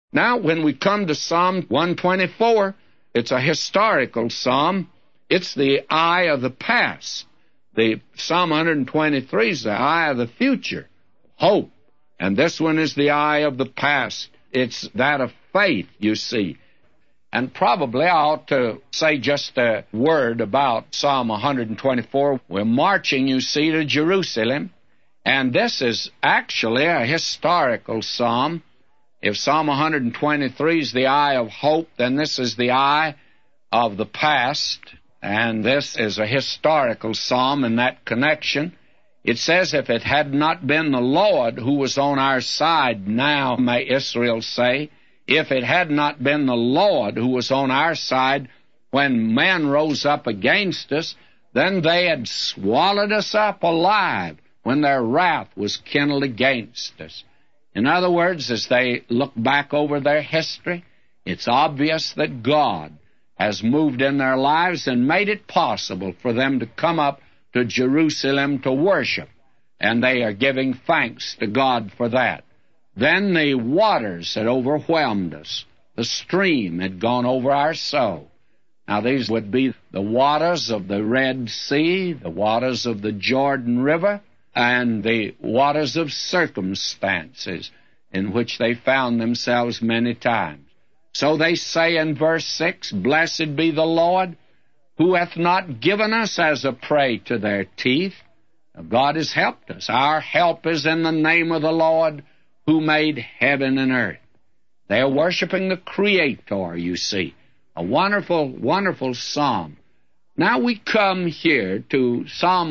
Now, when we come to Psalm 124, it's a historical psalm. It's the eye of the past. The Psalm 123 is the eye of the future, hope. And this one is the eye of the past. It's that of faith, you see. And probably I ought to say just a word about Psalm 124. We're marching, you see, to Jerusalem. And this is actually a historical psalm. If Psalm 123 is the eye of hope, then this is the eye of the past. And this is a historical psalm in that connection. It says, if it had not been the Lord who was on our side, now may Israel say, if it had not been the Lord who was on our side when men rose up against us, then they had swallowed us up alive when their wrath was kindled against us. In other words, as they look back over their history, it's obvious that God has moved in their lives and made it possible for them to come up to Jerusalem to worship, and they are giving thanks to God for that. Then the waters had overwhelmed us. The stream had gone over our soul. Now, these would be the waters of the Red Sea, the waters of the Jordan River, and the waters of circumstances in which they found themselves many times. So they say in verse 6, Blessed be the Lord, who hath not given us as a prey to their teeth. Now, God has helped us. Our help is in the name of the Lord, who made heaven and earth. They're worshiping the Creator, you see. A wonderful, wonderful psalm. Now we come here to Psalm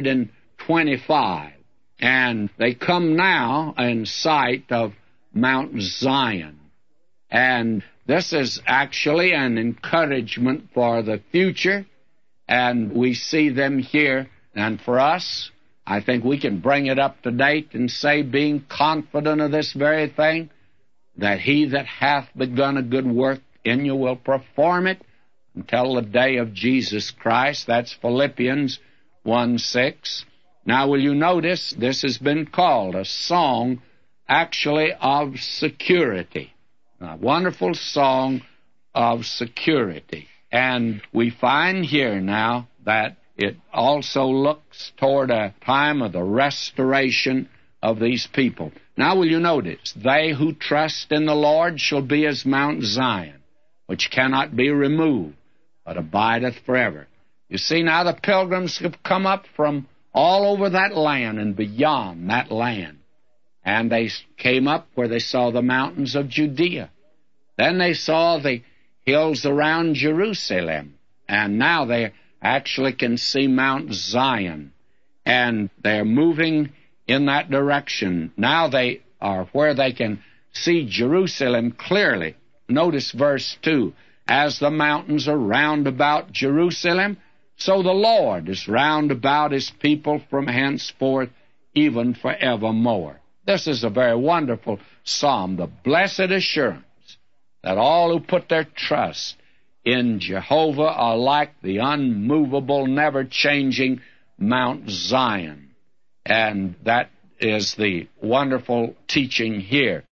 125, and they come now in sight of Mount Zion. And this is actually an encouragement for the future, and we see them here. And for us, I think we can bring it up to date and say, being confident of this very thing, that he that hath begun a good work in you will perform it until the day of Jesus Christ. That's Philippians 1:6. Now, will you notice this has been called a song actually of security. A wonderful song of security. And we find here now that it also looks toward a time of the restoration of these people. Now will you notice, they who trust in the Lord shall be as Mount Zion, which cannot be removed, but abideth forever. You see, now the pilgrims have come up from all over that land and beyond that land. And they came up where they saw the mountains of Judea. Then they saw the hills around Jerusalem. And now they actually can see Mount Zion. And they're moving in that direction. Now they are where they can see Jerusalem clearly. Notice verse 2. As the mountains are round about Jerusalem, so the Lord is round about his people from henceforth, even forevermore. This is a very wonderful psalm, the blessed assurance that all who put their trust in Jehovah are like the unmovable, never-changing Mount Zion. And that is the wonderful teaching here.